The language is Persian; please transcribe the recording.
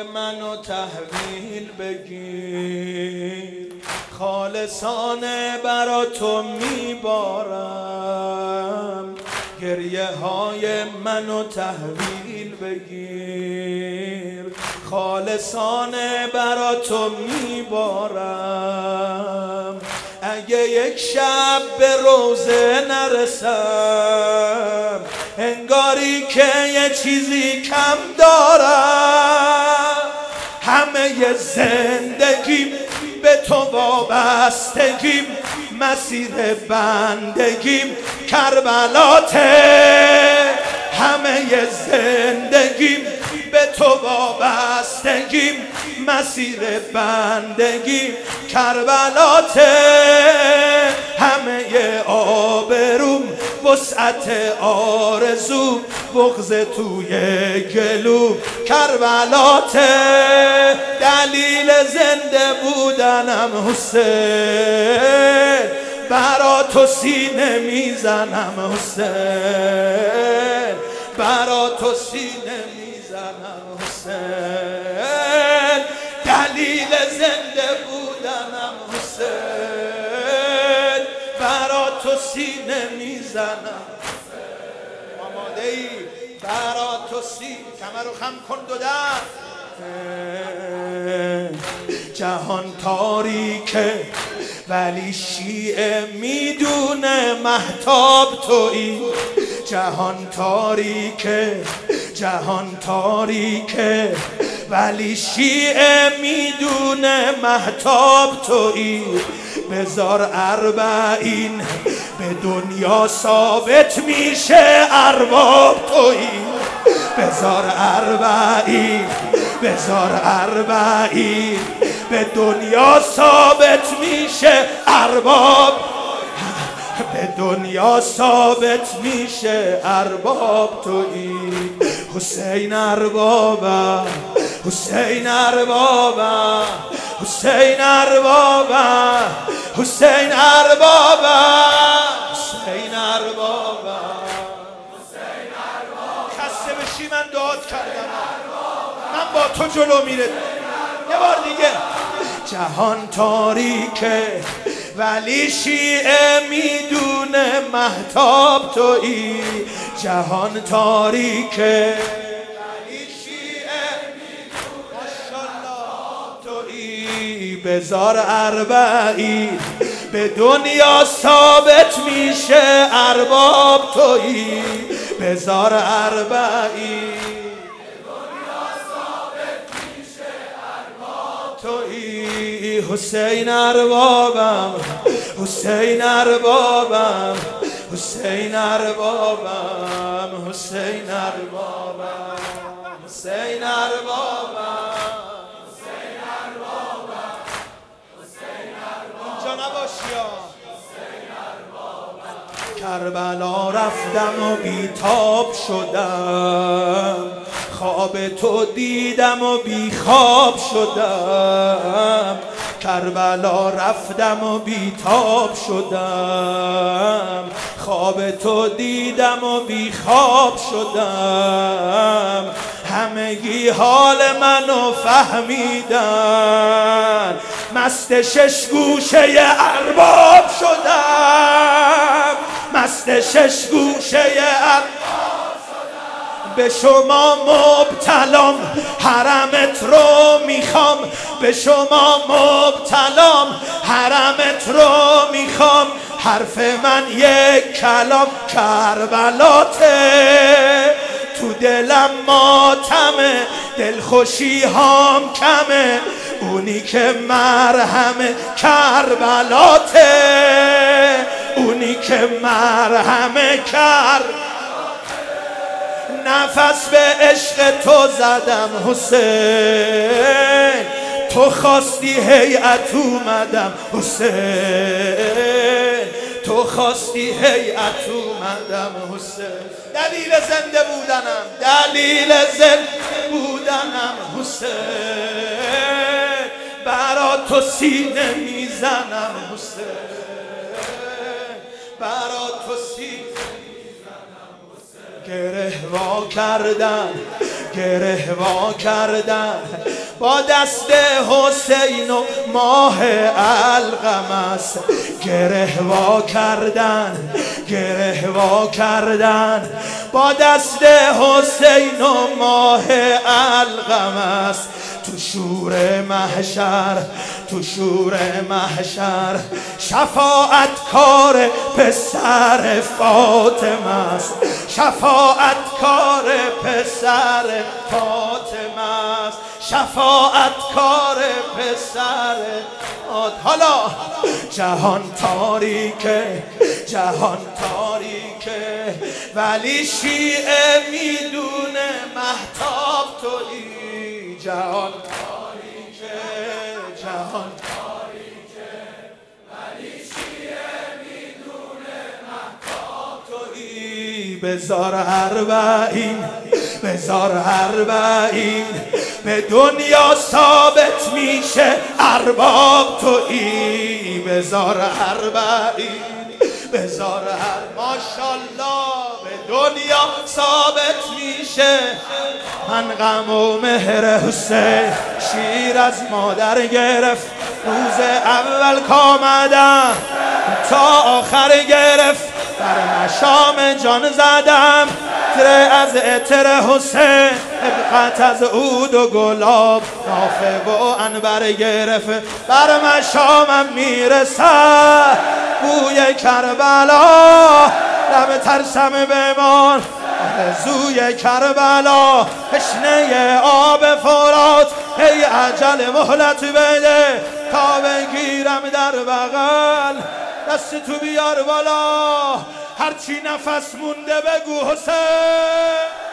منو تحویل بگیر، خالصانه برا تو میبارم، گریه های منو تحویل بگیر، خالصانه برا تو میبارم. اگه یک شب به روزه نرسم، انگاری که یه چیزی کم دارم. همه زندگیم به تو وابستگیم، مسیر بندگیم کربلاته. همه زندگیم به تو وابستگیم، مسیر بندگیم کربلاته. همه آبروم وسعت آرزو، بغض توی گلو کربلاته. دلیل زنده بودنم حسین، برا تو سینه میزنم حسین، برا تو سینه میزنم حسین. دلیل زنده بودنم حسین، برا تو سینه میزنم. آماده ای؟ برا تو سینه. کمر رو خم کن دو دست. جهان تاریکه ولی شیعه میدونه مهتاب تویی. جهان تاریکه، جهان تاریکه ولی شیعه میدونه مهتاب تویی. بذار اربعین به دنیا ثابت میشه ارباب تویی. بذار اربعین، بذار اربعین به دنیا ثابت میشه ارباب، به دنیا ثابت میشه ارباب تویی. حسین اربابم، حسین اربابم، حسین اربابم، حسین اربابم، حسین اربابم. خسته بشی من داد کردم، من با تو جلو میره. یه بار دیگه. جهان تاریکه ولی شیعه میدونه مهتاب تویی. جهان تاریکه ولی شیعه میدونه ماشاءالله تویی. بذار اربعین به دنیا ثابت میشه ارباب تویی. بذار اربعین تویی. حسین اربابم، حسین اربابم، حسین اربابم، حسین اربابم، حسین اربابم، حسین اربابم، حسین اربابم. اینجا نباشی ها. کربلا رفتم و بیتاب شدم، خواب تو دیدم و بی خواب شدم. کربلا رفتم و بیتاب شدم، خواب تو دیدم و بی خواب شدم. همگی حال منو فهمیدن، مست شش گوشه ارباب شدم، مست شش گوشه ارباب شدم. به شما مبتلام حرمت رو میخوام، به شما مبتلام حرمت رو میخوام. حرف من یک کلام کربلاته، تو دلم ماتمه دلخوشی هام کمه. اونی که مرهم کربلاته، اونی که مرهم کربلاته. نفس به عشق تو زدم حسین، تو خواستی هیئت اومدم حسین، تو خواستی هیئت اومدم حسین. دلیل زنده بودنم، دلیل زنده بودنم حسین، برا تو سینه میزنم حسین، برا تو سینه میزنم حسین. گره وا کردن، گره وا کردن با دست حسین و ماه القمص، گره وا کردن گره وا کردن با دست حسین و ماه القمص. تو شور محشر تو شور محشر شفاعت کار پسر فاطمه است، شفاعت کار پسر فاطمه است، شفاعت کار پسر. حالا جهان تاریکه جهان تاریکه ولی شیعه میدونه مهتاب تویی. جهان تاریکه جهان تاریکه ولی شیعه میدونه مهتاب تویی. بذار اربعین بذار اربعین به دنیا ثابت میشه ارباب تویی. بذار اربعین بذار ماشالله به دنیا ثابت میشه. من غم و مهر حسین شیر از مادر گرفت، روز اول کامدم تا آخر گرفت، بر مشام جان زدم تره از عطر حسین، ابقت از عود و گلاب نافه و عنبر گرفت، بر مشامم میرسد بوی کربلا، لب ترسم بمان آرزوی کربلا، تشنه آب فرات ای عجل مهلت بده تا بگیرم در بغل، دست تو بیار بالا هرچی نفس مونده بگو حسین.